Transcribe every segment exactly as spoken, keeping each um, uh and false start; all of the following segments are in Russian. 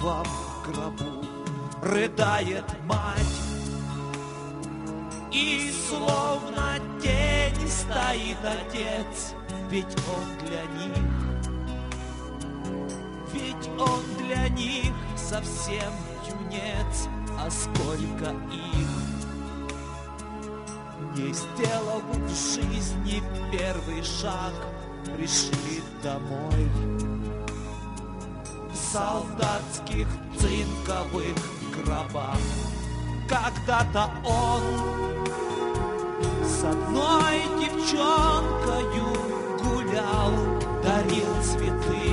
кровавом гробу рыдает мать. И словно тень стоит отец, ведь он для них, ведь он для них совсем юнец, а сколько их не сделав в жизни первый шаг, пришли домой. В солдатских цинковых гробах когда-то он с одной девчонкою гулял, дарил цветы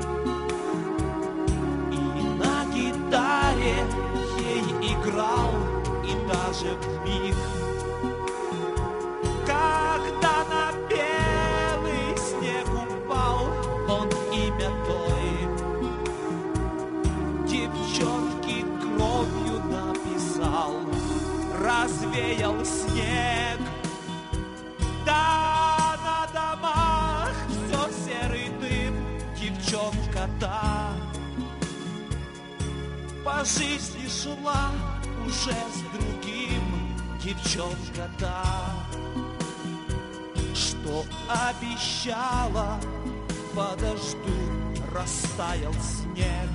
и на гитаре ей играл, и даже вмиг, когда на белый снег упал, он имя той девчонки кровью написал, развеял снег. Да, на домах все серый дым, девчонка та по жизни шла уже с другим, девчонка та, что обещала, подожду, растаял снег.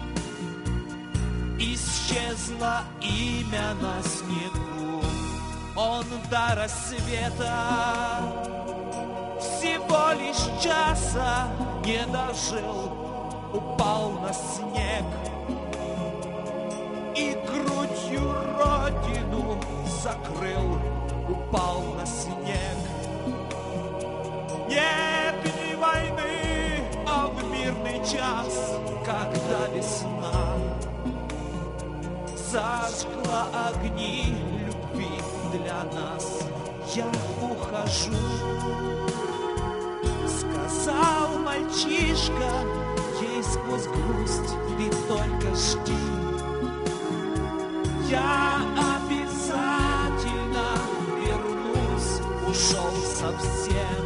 Исчезло имя на снегу, он до рассвета всего лишь часа не дожил, упал на снег и грудью родину закрыл, упал на снег. Нет ни войны, а в мирный час, когда весна зажгла огни любви для нас, я ухожу, сказал мальчишка ей сквозь грусть, ты только жди, я обязательно вернусь, ушел совсем,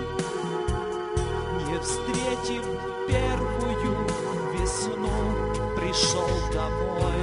не встретив первую весну, пришел домой.